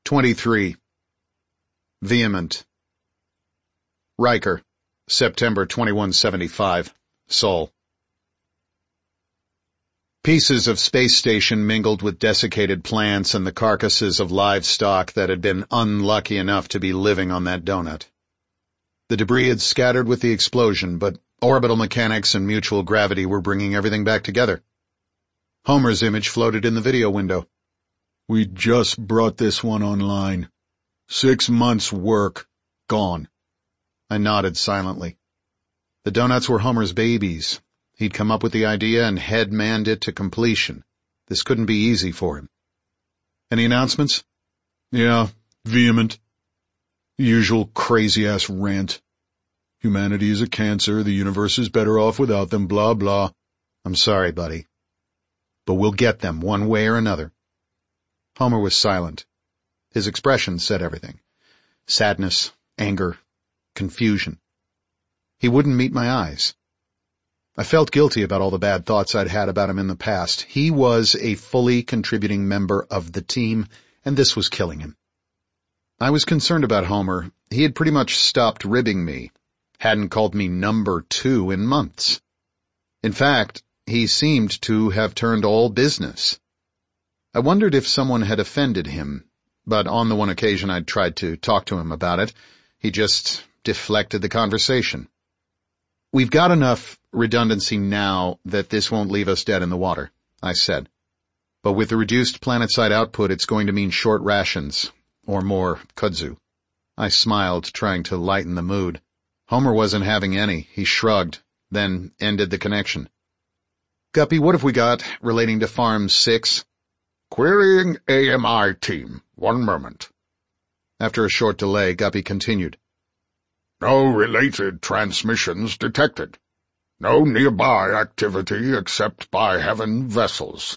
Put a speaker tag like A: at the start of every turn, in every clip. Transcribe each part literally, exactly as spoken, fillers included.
A: twenty-three. Vehement. Riker, September twenty-one seventy-five, Sol. Pieces of space station mingled with desiccated plants and the carcasses of livestock that had been unlucky enough to be living on that donut. The debris had scattered with the explosion, but orbital mechanics and mutual gravity were bringing everything back together. Homer's image floated in the video window.
B: We just brought this one online. Six months' work. Gone.
A: I nodded silently. The donuts were Homer's babies. He'd come up with the idea and head-manned it to completion. This couldn't be easy for him. Any announcements?
B: Yeah, vehement. The usual crazy-ass rant. Humanity is a cancer, the universe is better off without them, blah, blah.
A: I'm sorry, buddy. But we'll get them one way or another. Homer was silent. His expression said everything. Sadness, anger, confusion. He wouldn't meet my eyes. I felt guilty about all the bad thoughts I'd had about him in the past. He was a fully contributing member of the team, and this was killing him. I was concerned about Homer. He had pretty much stopped ribbing me. Hadn't called me number two in months. In fact, he seemed to have turned all business. I wondered if someone had offended him, but on the one occasion I'd tried to talk to him about it, he just deflected the conversation. We've got enough redundancy now that this won't leave us dead in the water, I said. But with the reduced planetside output, it's going to mean short rations, or more kudzu. I smiled, trying to lighten the mood. Homer wasn't having any. He shrugged, then ended the connection. Guppy, what have we got relating to Farm six?
C: Querying A M I team. One moment.
A: After a short delay, Guppy continued.
C: No related transmissions detected. No nearby activity except by Heaven vessels.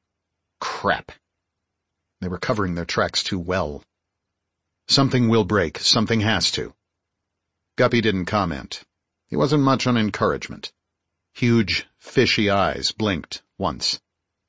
A: Crap. They were covering their tracks too well. Something will break. Something has to. Guppy didn't comment. He wasn't much on encouragement. Huge, fishy eyes blinked once.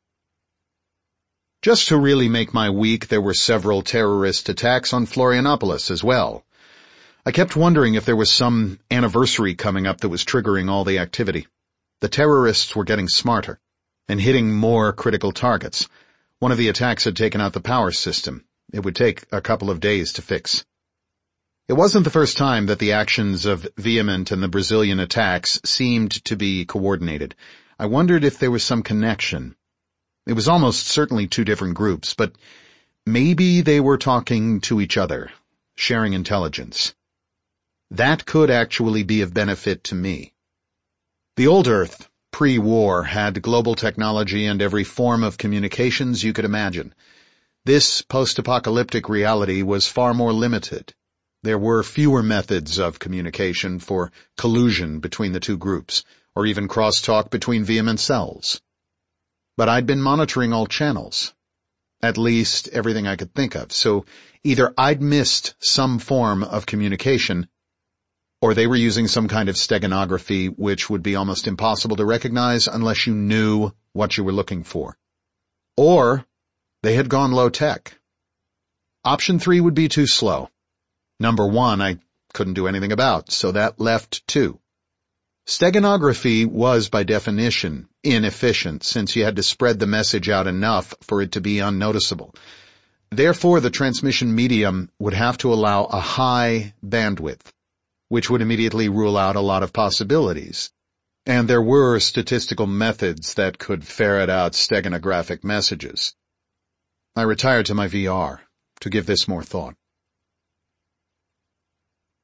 A: Just to really make my week, there were several terrorist attacks on Florianopolis as well. I kept wondering if there was some anniversary coming up that was triggering all the activity. The terrorists were getting smarter and hitting more critical targets. One of the attacks had taken out the power system. It would take a couple of days to fix. It wasn't the first time that the actions of Vehement and the Brazilian attacks seemed to be coordinated. I wondered if there was some connection. It was almost certainly two different groups, but maybe they were talking to each other, sharing intelligence. That could actually be of benefit to me. The old Earth, pre-war, had global technology and every form of communications you could imagine. This post-apocalyptic reality was far more limited. There were fewer methods of communication for collusion between the two groups, or even crosstalk between Vehement cells. But I'd been monitoring all channels. At least everything I could think of, so either I'd missed some form of communication, or they were using some kind of steganography which would be almost impossible to recognize unless you knew what you were looking for. Or they had gone low-tech. Option three would be too slow. Number one I couldn't do anything about, so that left two. Steganography was, by definition, inefficient, since you had to spread the message out enough for it to be unnoticeable. Therefore, the transmission medium would have to allow a high bandwidth, which would immediately rule out a lot of possibilities. And there were statistical methods that could ferret out steganographic messages. I retired to my V R to give this more thought.